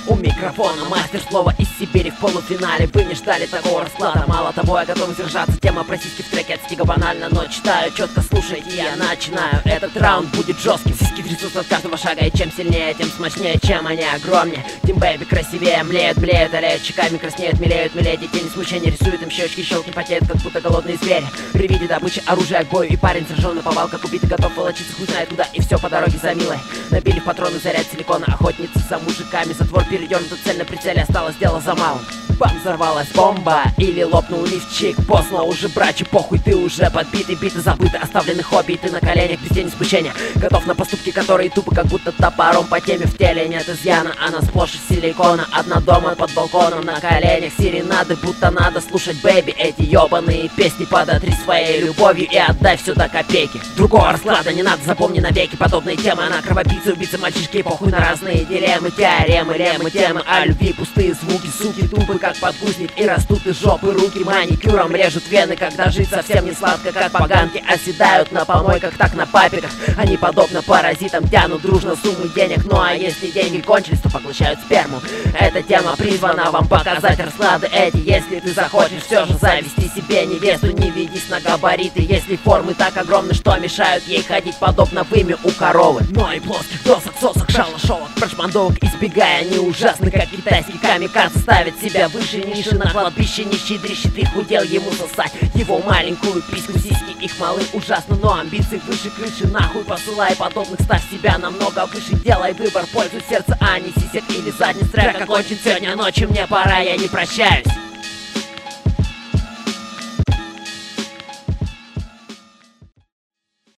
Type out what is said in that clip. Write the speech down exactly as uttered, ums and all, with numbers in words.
У микрофона мастер слова из Сибири в полуфинале. Вы не ждали такого расклада, мало того, я готов сдержаться. Тема про сиськи в треке от стига банально, но читаю четко, слушайте, я начинаю. Этот раунд будет жестким. Сиськи трясутся от каждого шага, и чем сильнее, тем смачнее, чем они огромнее. Тим Бэйби красивее, млеют, блеют, олеют, щеками краснеют, милеют, милеют. Детей не смущения рисуют им щечки, щелки потеют, как будто голодные звери. При виде добычи оружия к бою, и парень сражен на повал, как убитый, готов волочиться хуй знает куда. И все по дороге за милой. Набили в патроны заряд силикона, охотницы за мужиками. Затвор передернут, цель на прицеле, осталось дело за малым. Бам, взорвалась бомба, или лопнул лифчик. Поздно уже, братья, похуй, ты уже подбитый, биты забыты, оставлены хобби, и ты на коленях без тени смущения. Готов на поступки, которые тупо, как будто топором по теме. В теле нет изъяна, она сплошь из силикона. Одна дома под балконом, на коленях серенады, будто надо слушать, бэйби, эти ебаные песни. Подотри своей любовью и отдай все до копейки. Другого расклада не надо, запомни навеки. Подобные темы, она кровопийцы, убийцы, мальчишки, похуй на разные дилеммы, теоремы, ремы, темы о любви, пустые звуки, суки, тупы, как подгузник, и растут из жопы руки. Маникюром режут вены, когда жить совсем не сладко, как поганки оседают на помойках, так на папиках. Они подобно паразитам тянут дружно суммы денег. Ну а если деньги кончились, то поглощают сперму. Эта тема призвана вам показать расклады эти. Если ты захочешь все же завести себе невесту, не ведись на габариты, если формы так огромны, что мешают ей ходить подобно вымя у коровы. Но и плоских досок, сосок, шалашовок, прошмандовок избегая, они ужасны, как китайский камикадзе. Ставит себя выше ниши на кладбище, нищий дрищит, и худел ему сосать его маленькую письку. Сиськи их малы ужасно, но амбиции выше крыши. Нахуй посылай подобных, ставь себя намного выше. Делай выбор, пользуй сердце, а не сисек или задниц. Трек окончен сегодня ночью, мне пора, я не прощаюсь.